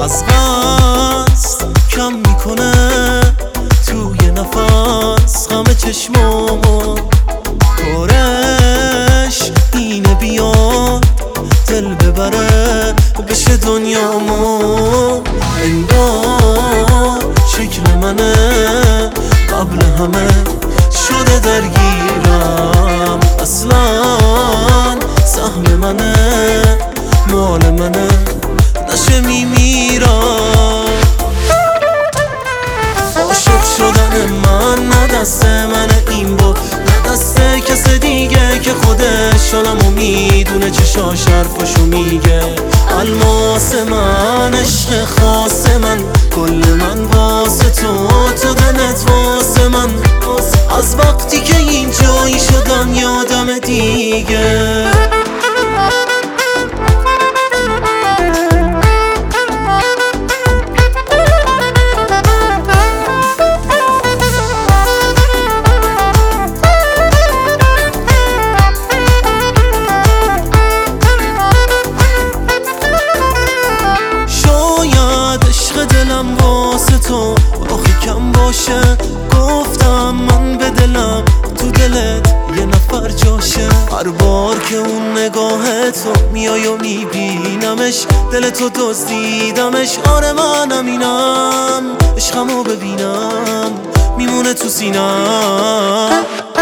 از قصد کم میکنه توی نفس غم چشمامو، کارش اینه بیاد دل ببره بشه دنیامو. انگار شکل منه قبل همه شده درگیرم، اصلا سهم منه مال منه نشه میمیرم. عاشق شدن من نه دست منه این بود، نه دست کس دیگه که خودش حالمو میدونه، چشاش حرفاشو میگه. الماس من عشق خاص من، کل من واسه تو دلت واسه من. از وقتی که اینجایی شدم یادم دیگه. دلم واسه تو آخی کم باشه، گفتم من به دلم تو دلت یه نفر جاشه. هر بار که اون نگاه تو میای و میبینمش، دل تو دزدیدمش. آره منم اینم عشقمو ببینم میمونه تو سینم.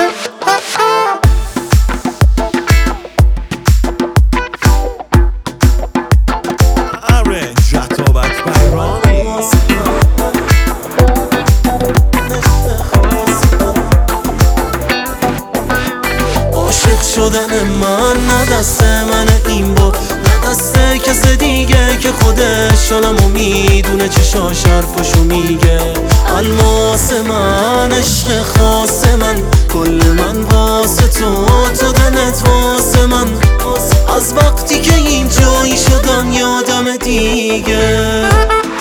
شدن من نه دست منه این بود، نه دست کس دیگه که خودش حالمو میدونه، چشاش حرفاشو میگه. الماس من عشق خاص من، کل من واسه تو دلت واسه من. از وقتی که اینجایی شدم یادم دیگه.